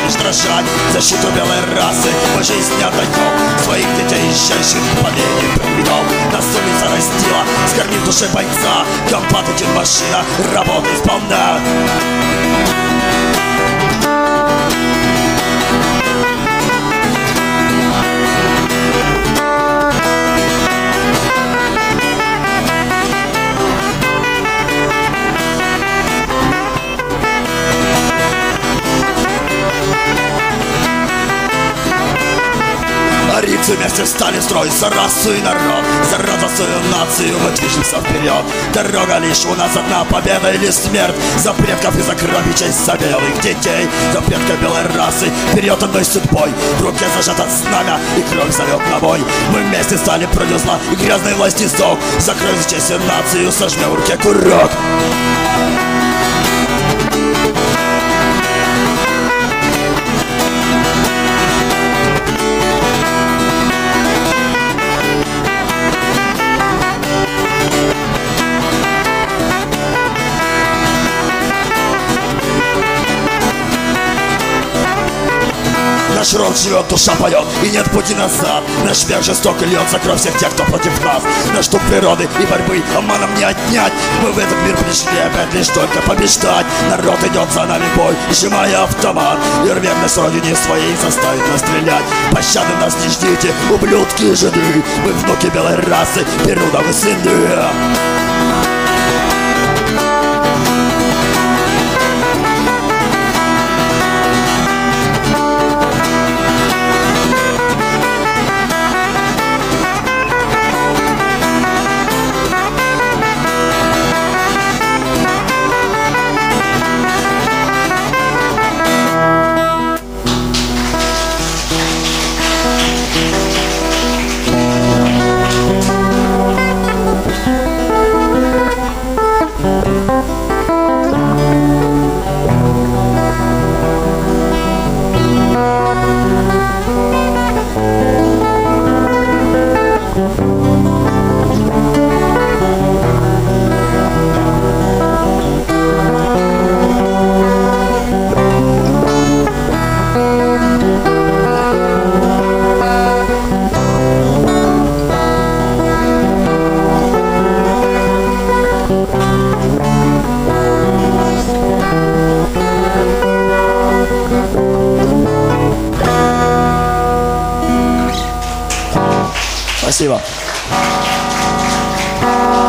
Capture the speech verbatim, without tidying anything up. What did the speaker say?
лишь дрожать в защиту белой расы. Мы жизнь не отдадем, своих детей ищущих поколений приведем. Нас улица растила, скормив душе бойца. Комбат и машина, работа исполняет. Арийцы вместе встали в строй за расу и народ, за род, за свою нацию мы движемся вперед. Дорога лишь у нас одна, победа или смерть. За предков и за кровь и честь, за белых детей, за предков белой расы. Вперед одной судьбой, в руке зажато знамя, и кровь зовет на бой. Мы вместе стали против зла и грязной власти зов. За кровь и честь и нацию сожмем в руке курок. Наш род живет, душа поет, и нет пути назад. Наш век жестоко льет за кровь всех тех, кто против нас. Наш дух природы и борьбы обманом не отнять. Мы в этот мир пришли опять лишь только побеждать. Народ идет за нами бой, сжимая автомат. И верность родине своей заставит нас стрелять. Пощады нас не ждите, ублюдки и жиды. Мы внуки белой расы, перудовы сыны. Спасибо.